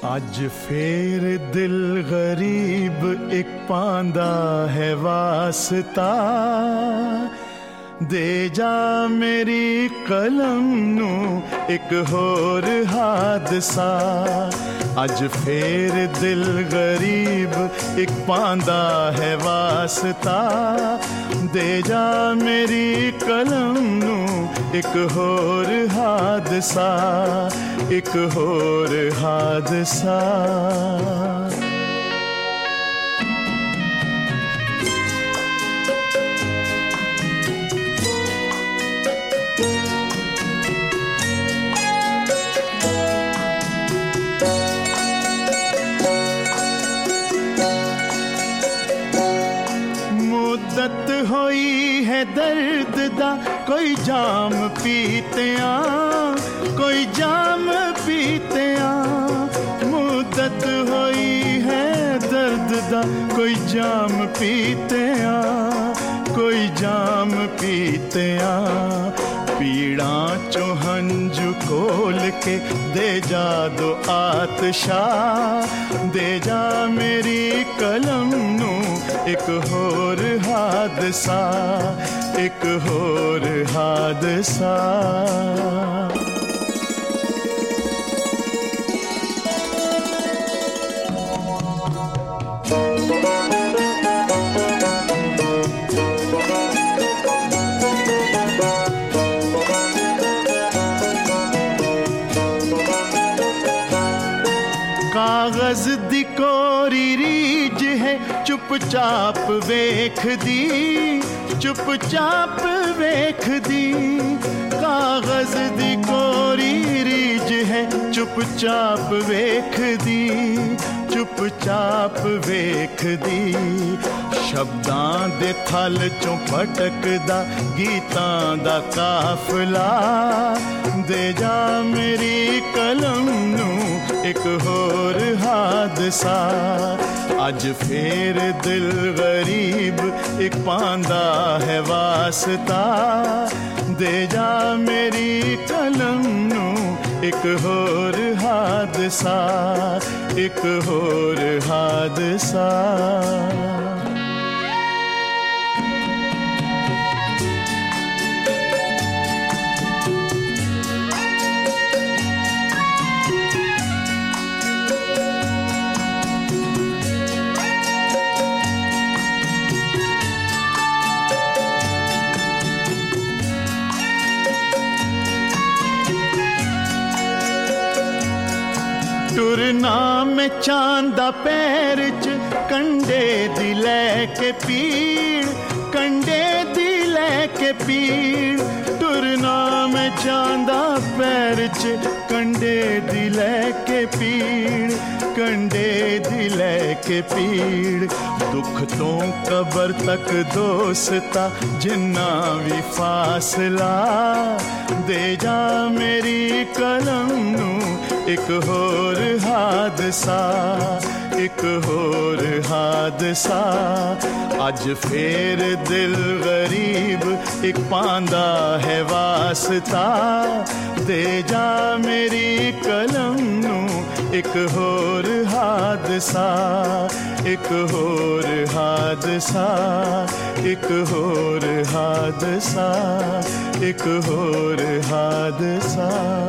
ਅੱਜ ਫੇਰ ਦਿਲ ਗਰੀਬ ਇੱਕ ਪਾਂਦਾ ਹੈ ਵਾਸਤਾ ਦੇ ਜਾ ਮੇਰੀ ਕਲਮ ਨੂੰ ਇੱਕ ਹੋਰ ਹਾਦਸਾ ਅੱਜ ਫੇਰ ਦਿਲ ਗਰੀਬ ਇੱਕ ਪਾਂਦਾ ਹੈ ਵਾਸਤਾ ਦੇ ਜਾ ਮੇਰੀ ਕਲਮ ਨੂੰ ਇੱਕ ਹੋਰ ਹਾਦਸਾ ਇੱਕ ਹੋਰ ਹਾਦਸਾ मुद्दत होई है दर्द दा कोई जाम पीतिया कोई जाम पीतिया मुद्दत होई है दर्द दा कोई जाम पीतिया कोई जाम पीतिया पीड़ा चो हंजू खोल के दे जा दो आतशा दे जा मेरी कलम नू एक होर हादसा एक होर हादसा कागज दी कोरी रीज है चुपचाप वेख दी चुपचाप वेख दी कागज दी कोरी रीज है चुपचाप वेख दी चुपचाप वेख दी शब्दां दे थल चों भटकदा गीतां दा काफला दे जा मेरी कलम नू एक होर हादसा अज फेर दिल गरीब एक पांदा है वास्ता दे जा मेरी कलम नू एक होर हादसा एक होर हादसा टुरना में चांदा पैर च कंडे दी लैके पीड़ कंडे दी लैके पीड़ टुरना में चांदा पैर च कंडे दी लैके पीड़ कंडे दी लैके पीड़ दुख तो कबर तक दोस्ता जिन्ना भी फासला दे जा मेरी कलम नू एक होर हादसा एक होर हादसा अज फेर दिल गरीब एक पांदा है वास्ता दे जा मेरी कलम नू एक होर हादसा एक होर हादसा एक होर हादसा एक होर हादसा